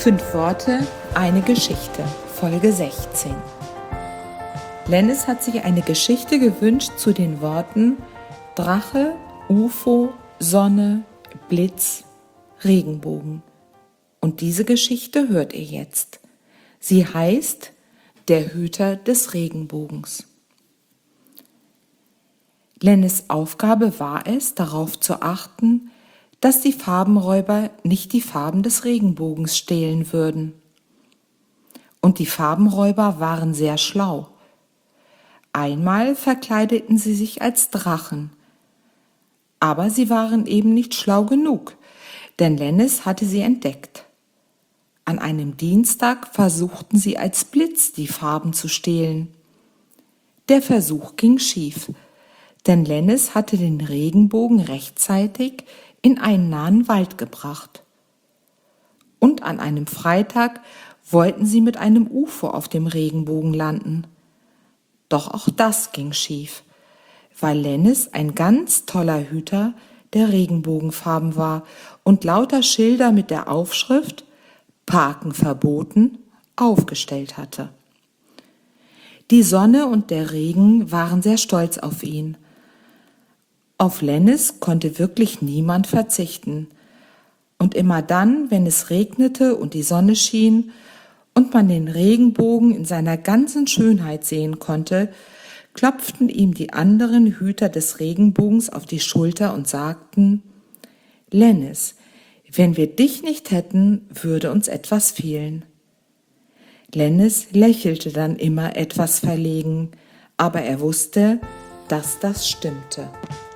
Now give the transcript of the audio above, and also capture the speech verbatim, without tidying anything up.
Fünf Worte, eine Geschichte, Folge sechzehn. Lennis hat sich eine Geschichte gewünscht zu den Worten Drache, U F O, Sonne, Blitz, Regenbogen. Und diese Geschichte hört ihr jetzt. Sie heißt Der Hüter des Regenbogens. Lennis Aufgabe war es, darauf zu achten, dass die Farbenräuber nicht die Farben des Regenbogens stehlen würden. Und die Farbenräuber waren sehr schlau. Einmal verkleideten sie sich als Drachen. Aber sie waren eben nicht schlau genug, denn Lennis hatte sie entdeckt. An einem Dienstag versuchten sie als Blitz die Farben zu stehlen. Der Versuch ging schief, denn Lennis hatte den Regenbogen rechtzeitig in einen nahen Wald gebracht. Und an einem Freitag wollten sie mit einem U F O auf dem Regenbogen landen. Doch auch das ging schief, weil Lennis ein ganz toller Hüter der Regenbogenfarben war und lauter Schilder mit der Aufschrift Parken verboten aufgestellt hatte. Die Sonne und der Regen waren sehr stolz auf ihn. Auf Lennis konnte wirklich niemand verzichten. Und immer dann, wenn es regnete und die Sonne schien und man den Regenbogen in seiner ganzen Schönheit sehen konnte, klopften ihm die anderen Hüter des Regenbogens auf die Schulter und sagten: Lennis, wenn wir dich nicht hätten, würde uns etwas fehlen. Lennis lächelte dann immer etwas verlegen, aber er wusste, dass das stimmte.